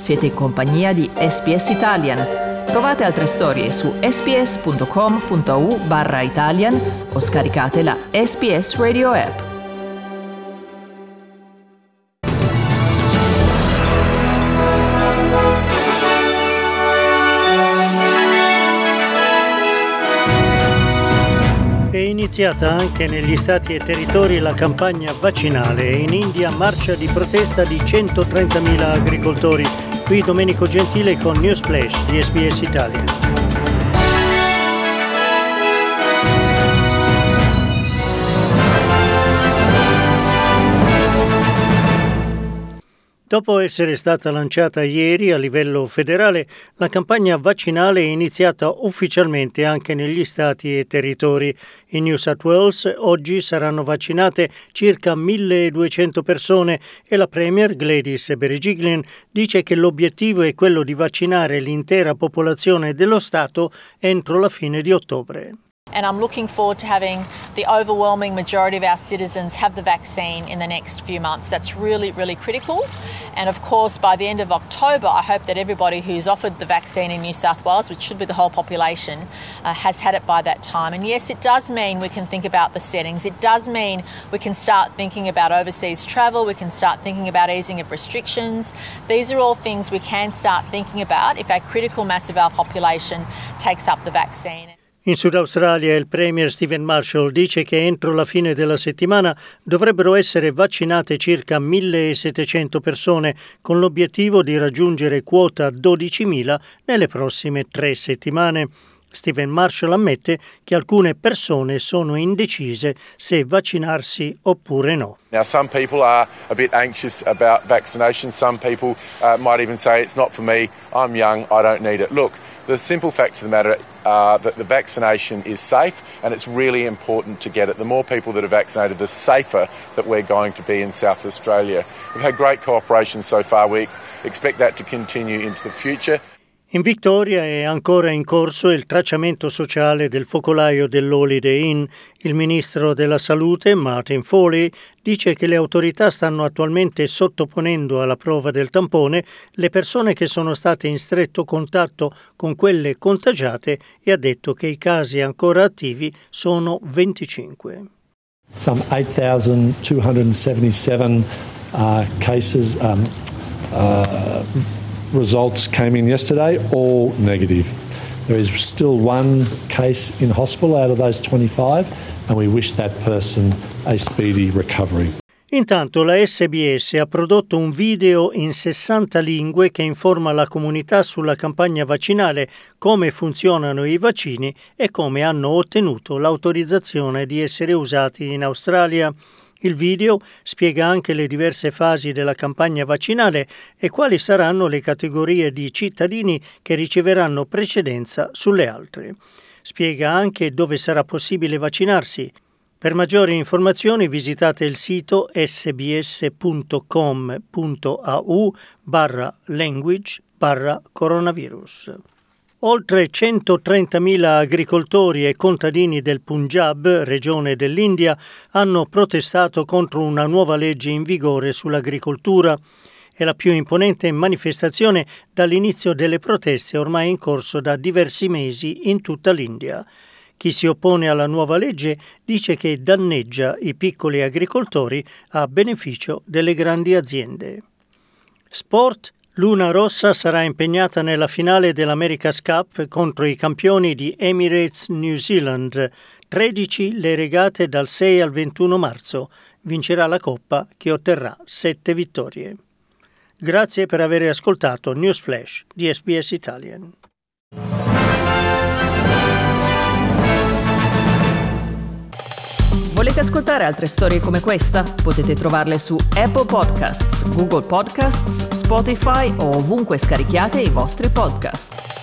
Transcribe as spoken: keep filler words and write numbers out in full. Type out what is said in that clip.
Siete in compagnia di S B S Italian. Trovate altre storie su sbs.com.au barra Italian o scaricate la S B S Radio app. È iniziata anche negli stati e territori la campagna vaccinale e in India marcia di protesta di centotrentamila agricoltori. Qui Domenico Gentile con News Flash di S B S Italia. Dopo essere stata lanciata ieri a livello federale, la campagna vaccinale è iniziata ufficialmente anche negli stati e territori. In New South Wales oggi saranno vaccinate circa milleduecento persone e la Premier Gladys Berejiklian dice che l'obiettivo è quello di vaccinare l'intera popolazione dello Stato entro la fine di ottobre. And I'm looking forward to having the overwhelming majority of our citizens have the vaccine in the next few months. That's really, really critical. And of course, by the end of October, I hope that everybody who's offered the vaccine in New South Wales, which should be the whole population, uh, has had it by that time. And yes, it does mean we can think about the settings. It does mean we can start thinking about overseas travel. We can start thinking about easing of restrictions. These are all things we can start thinking about if a critical mass of our population takes up the vaccine. In Sud Australia il Premier Stephen Marshall dice che entro la fine della settimana dovrebbero essere vaccinate circa millesettecento persone con l'obiettivo di raggiungere quota dodicimila nelle prossime tre settimane. Stephen Marshall ammette che alcune persone sono indecise se vaccinarsi oppure no. Now, some people are a bit anxious about vaccination. Some people uh, might even say it's not for me. I'm young. I don't need it. Look, the simple facts of the matter are that the vaccination is safe and it's really important to get it. The more people that are vaccinated, the safer that we're going to be in South Australia. We've had great cooperation so far. We expect that to continue into the future. In Victoria è ancora in corso il tracciamento sociale del focolaio dell'Holiday Inn. Il ministro della Salute, Martin Foley, dice che le autorità stanno attualmente sottoponendo alla prova del tampone le persone che sono state in stretto contatto con quelle contagiate e ha detto che i casi ancora attivi sono venticinque. Some eight thousand two hundred seventy-seven uh, cases um, uh, results came in yesterday, all negative. There is still one case in hospital out of those twenty-five, and we wish that person a speedy recovery. Intanto la S B S ha prodotto un video in sessanta lingue che informa la comunità sulla campagna vaccinale, come funzionano i vaccini e come hanno ottenuto l'autorizzazione di essere usati in Australia. Il video spiega anche le diverse fasi della campagna vaccinale e quali saranno le categorie di cittadini che riceveranno precedenza sulle altre. Spiega anche dove sarà possibile vaccinarsi. Per maggiori informazioni visitate il sito sbs.com.au barra language barra coronavirus. Oltre centotrentamila agricoltori e contadini del Punjab, regione dell'India, hanno protestato contro una nuova legge in vigore sull'agricoltura. È la più imponente manifestazione dall'inizio delle proteste ormai in corso da diversi mesi in tutta l'India. Chi si oppone alla nuova legge dice che danneggia i piccoli agricoltori a beneficio delle grandi aziende. Sport. Luna Rossa sarà impegnata nella finale dell'America's Cup contro i campioni di Emirates New Zealand. tredici le regate dal sei al ventuno marzo. Vincerà la Coppa che otterrà sette vittorie. Grazie per aver ascoltato News Flash di S B S Italian. Volete ascoltare altre storie come questa? Potete trovarle su Apple Podcasts, Google Podcasts, Spotify o ovunque scarichiate i vostri podcast.